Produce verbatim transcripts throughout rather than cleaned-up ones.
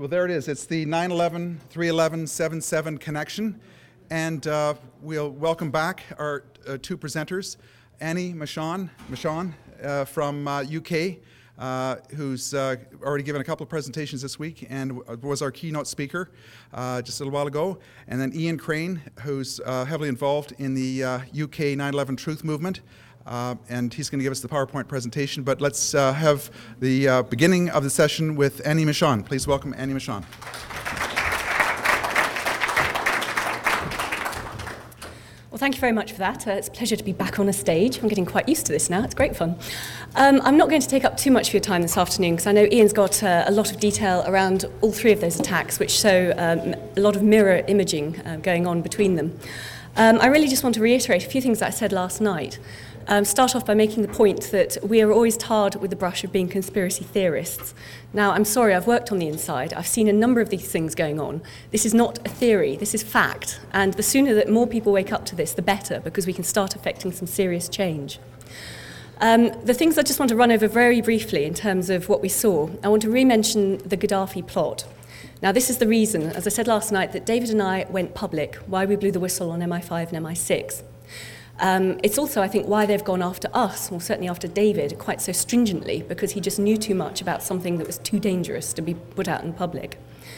Well, there it is. It's the nine eleven, three eleven, seven seven connection. And uh, we'll welcome back our uh, two presenters, Annie Machon, Machon uh, from uh, U K, uh, who's uh, already given a couple of presentations this week and was our keynote speaker uh, just a little while ago. And then Ian Crane, who's uh, heavily involved in the uh, U K nine eleven Truth Movement. Uh, and he's going to give us the PowerPoint presentation. But let's uh, have the uh, beginning of the session with Annie Machon. Please welcome Annie Machon. Well, thank you very much for that. Uh, it's a pleasure to be back on a stage. I'm getting quite used to this now. It's great fun. Um, I'm not going to take up too much of your time this afternoon because I know Ian's got uh, a lot of detail around all three of those attacks, which show um, a lot of mirror imaging uh, going on between them. Um, I really just want to reiterate a few things that I said last night. Um, start off by making the point that we are always tarred with the brush of being conspiracy theorists. Now, I'm sorry, I've worked on the inside. I've seen a number of these things going on. This is not a theory, this is fact. And the sooner that more people wake up to this, the better, because we can start affecting some serious change. Um, the things I just want to run over very briefly in terms of what we saw, I want to re-mention the Gaddafi plot. Now, this is the reason, as I said last night, that David and I went public, why we blew the whistle on M I five and M I six. Um, it's also, I think, why they've gone after us, or certainly after David, quite so stringently, because he just knew too much about something that was too dangerous to be put out in public.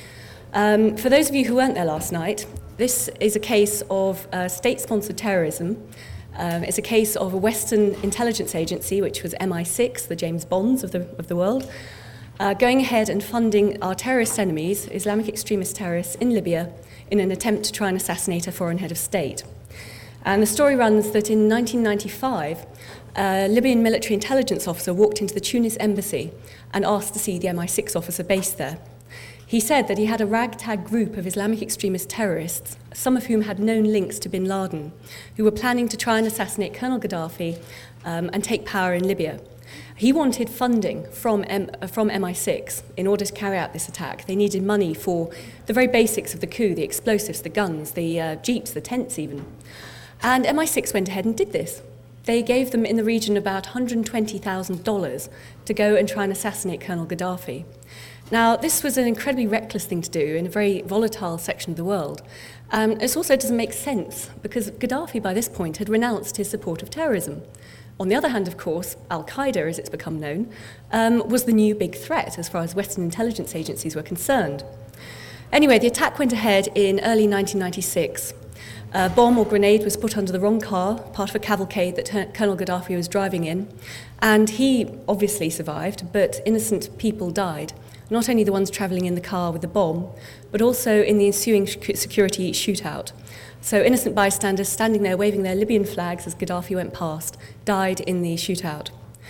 Um, for those of you who weren't there last night, this is a case of uh, state-sponsored terrorism. Um, it's a case of a Western intelligence agency, which was M I six, the James Bonds of the, of the world, uh, going ahead and funding our terrorist enemies, Islamic extremist terrorists in Libya, in an attempt to try and assassinate a foreign head of state. And the story runs that in nineteen ninety-five, a Libyan military intelligence officer walked into the Tunis embassy and asked to see the M I six officer based there. He said that he had a ragtag group of Islamic extremist terrorists, some of whom had known links to bin Laden, who were planning to try and assassinate Colonel Gaddafi um, and take power in Libya. He wanted funding from, M- from M I six in order to carry out this attack. They needed money for the very basics of the coup, the explosives, the guns, the uh, jeeps, the tents even. And M I six went ahead and did this. They gave them in the region about one hundred twenty thousand dollars to go and try and assassinate Colonel Gaddafi. Now, this was an incredibly reckless thing to do in a very volatile section of the world. Um, it also doesn't make sense because Gaddafi by this point had renounced his support of terrorism. On the other hand, of course, Al-Qaeda, as it's become known, um, was the new big threat as far as Western intelligence agencies were concerned. Anyway, the attack went ahead in early nineteen ninety-six. A bomb or grenade was put under the wrong car, part of a cavalcade that Colonel Gaddafi was driving in, and he obviously survived, but innocent people died. Not only the ones travelling in the car with the bomb, but also in the ensuing security shootout. So innocent bystanders standing there waving their Libyan flags as Gaddafi went past died in the shootout.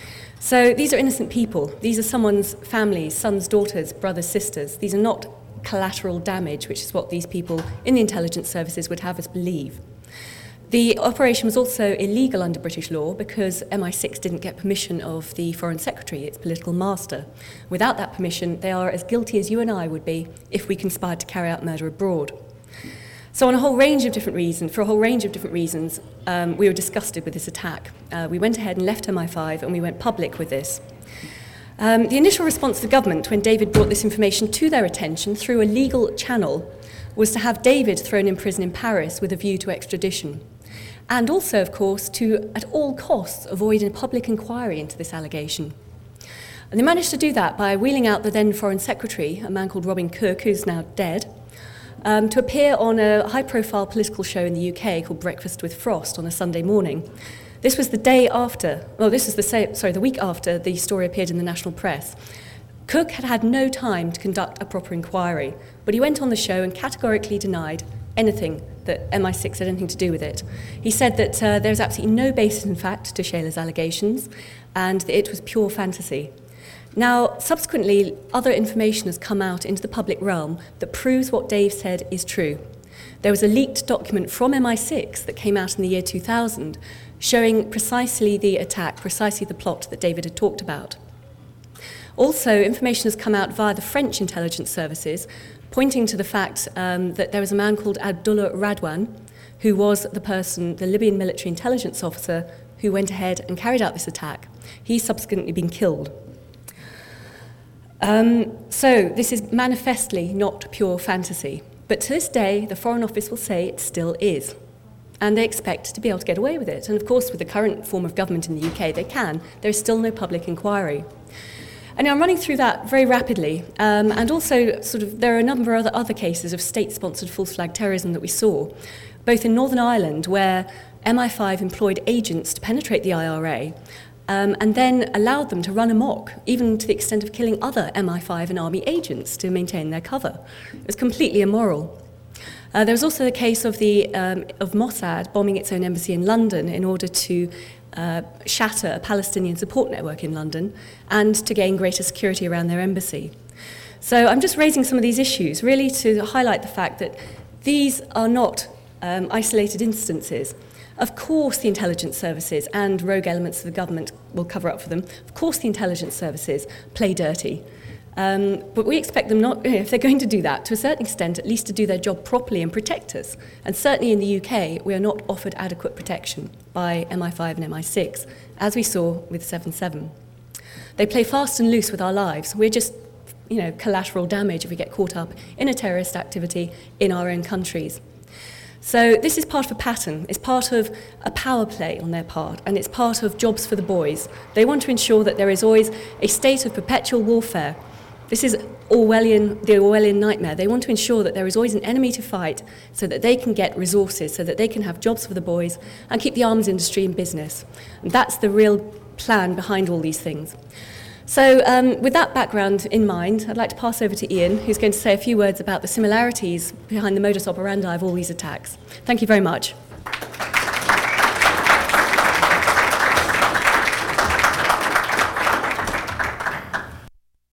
So these are innocent people. These are someone's families, sons, daughters, brothers, sisters. These are not collateral damage, which is what these people in the intelligence services would have us believe. The operation was also illegal under British law because M I six didn't get permission of the Foreign Secretary, its political master. Without that permission, they are as guilty as you and I would be if we conspired to carry out murder abroad. So on a whole range of different reasons, for a whole range of different reasons, um, we were disgusted with this attack. Uh, we went ahead and left M I five and we went public with this. Um, the initial response of the government when David brought this information to their attention through a legal channel was to have David thrown in prison in Paris with a view to extradition. And also, of course, to, at all costs, avoid a public inquiry into this allegation. And they managed to do that by wheeling out the then Foreign Secretary, a man called Robin Cook, who's now dead, um, to appear on a high-profile political show in the U K called Breakfast with Frost on a Sunday morning. This was the day after, well, this was the sorry, the week after the story appeared in the national press. Cook had had no time to conduct a proper inquiry, but he went on the show and categorically denied anything that M I six had anything to do with it. He said that uh, there's absolutely no basis in fact to Shayla's allegations, and that it was pure fantasy. Now, subsequently, other information has come out into the public realm that proves what Dave said is true. There was a leaked document from M I six that came out in the year two thousand showing precisely the attack, precisely the plot that David had talked about. Also, information has come out via the French intelligence services pointing to the fact um, that there was a man called Abdullah Radwan, who was the person, the Libyan military intelligence officer, who went ahead and carried out this attack. He's subsequently been killed. Um, so this is manifestly not pure fantasy, but to this day, the Foreign Office will say it still is. And they expect to be able to get away with it. And of course, with the current form of government in the U K, they can. There is still no public inquiry. And I'm running through that very rapidly. Um, and also, sort of, there are a number of other, other cases of state-sponsored false flag terrorism that we saw, both in Northern Ireland, where M I five employed agents to penetrate the I R A, um, and then allowed them to run amok, even to the extent of killing other M I five and Army agents to maintain their cover. It was completely immoral. Uh, there was also the case of, the, um, of Mossad bombing its own embassy in London in order to uh, shatter a Palestinian support network in London and to gain greater security around their embassy. So I'm just raising some of these issues, really to highlight the fact that these are not um, isolated instances. Of course the intelligence services and rogue elements of the government will cover up for them. Of course the intelligence services play dirty. Um, but we expect them not, if they're going to do that, to a certain extent, at least to do their job properly and protect us. And certainly in the U K, we are not offered adequate protection by M I five and M I six, as we saw with seven seven. They play fast and loose with our lives. We're just, you know, collateral damage if we get caught up in a terrorist activity in our own countries. So this is part of a pattern. It's part of a power play on their part, and it's part of jobs for the boys. They want to ensure that there is always a state of perpetual warfare. This is Orwellian, the Orwellian nightmare. They want to ensure that there is always an enemy to fight so that they can get resources, so that they can have jobs for the boys and keep the arms industry in business. And that's the real plan behind all these things. So um, with that background in mind, I'd like to pass over to Ian, who's going to say a few words about the similarities behind the modus operandi of all these attacks. Thank you very much.